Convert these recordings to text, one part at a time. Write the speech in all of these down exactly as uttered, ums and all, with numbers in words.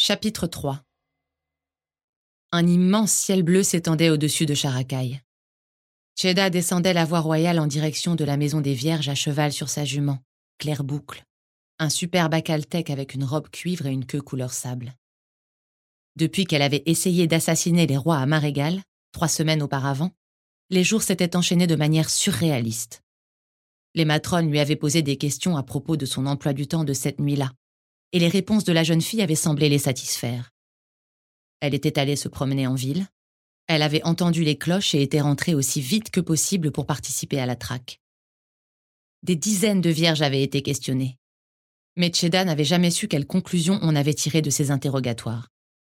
Chapitre trois. Un immense ciel bleu s'étendait au-dessus de Sharakai. Cheda descendait la voie royale en direction de la maison des Vierges à cheval sur sa jument, claire-boucle, un superbe akaltec avec une robe cuivre et une queue couleur sable. Depuis qu'elle avait essayé d'assassiner les rois à main égale, trois semaines auparavant, les jours s'étaient enchaînés de manière surréaliste. Les matrones lui avaient posé des questions à propos de son emploi du temps de cette nuit-là, et les réponses de la jeune fille avaient semblé les satisfaire. Elle était allée se promener en ville, elle avait entendu les cloches et était rentrée aussi vite que possible pour participer à la traque. Des dizaines de vierges avaient été questionnées, mais Cheda n'avait jamais su quelle conclusion on avait tirée de ces interrogatoires.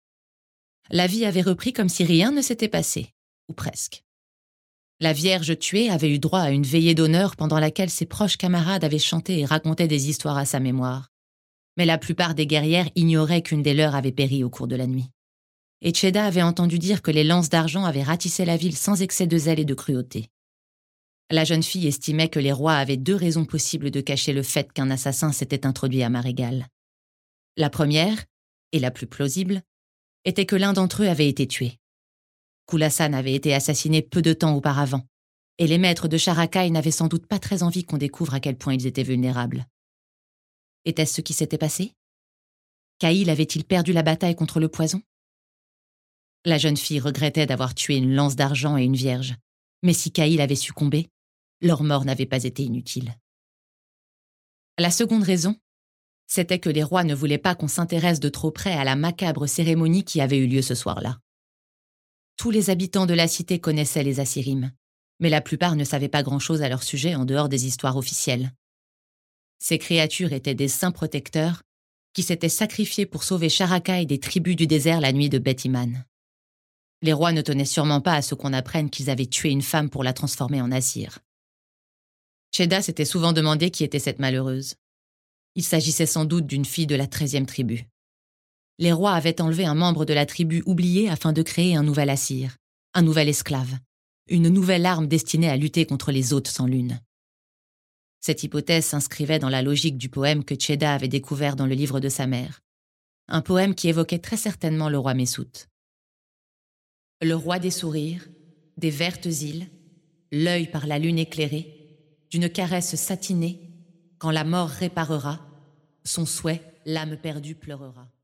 La vie avait repris comme si rien ne s'était passé, ou presque. La vierge tuée avait eu droit à une veillée d'honneur pendant laquelle ses proches camarades avaient chanté et raconté des histoires à sa mémoire. Mais la plupart des guerrières ignoraient qu'une des leurs avait péri au cours de la nuit. Et Cheda avait entendu dire que les lances d'argent avaient ratissé la ville sans excès de zèle et de cruauté. La jeune fille estimait que les rois avaient deux raisons possibles de cacher le fait qu'un assassin s'était introduit à Marégal. La première, et la plus plausible, était que l'un d'entre eux avait été tué. Kulasan avait été assassiné peu de temps auparavant, et les maîtres de Sharakai n'avaient sans doute pas très envie qu'on découvre à quel point ils étaient vulnérables. Était-ce ce qui s'était passé? Kaïl avait-il perdu la bataille contre le poison? La jeune fille regrettait d'avoir tué une lance d'argent et une vierge, mais si Kaïl avait succombé, leur mort n'avait pas été inutile. La seconde raison, c'était que les rois ne voulaient pas qu'on s'intéresse de trop près à la macabre cérémonie qui avait eu lieu ce soir-là. Tous les habitants de la cité connaissaient les Assyrim, mais la plupart ne savaient pas grand-chose à leur sujet en dehors des histoires officielles. Ces créatures étaient des saints protecteurs qui s'étaient sacrifiés pour sauver Sharakai des tribus du désert la nuit de Beth Iman. Les rois ne tenaient sûrement pas à ce qu'on apprenne qu'ils avaient tué une femme pour la transformer en Assyre. Cheda s'était souvent demandé qui était cette malheureuse. Il s'agissait sans doute d'une fille de la treizième tribu. Les rois avaient enlevé un membre de la tribu oubliée afin de créer un nouvel Assyre, un nouvel esclave, une nouvelle arme destinée à lutter contre les hôtes sans lune. Cette hypothèse s'inscrivait dans la logique du poème que Cheda avait découvert dans le livre de sa mère, un poème qui évoquait très certainement le roi Messout. Le roi des sourires, des vertes îles, l'œil par la lune éclairé, d'une caresse satinée, quand la mort réparera, son souhait, l'âme perdue pleurera.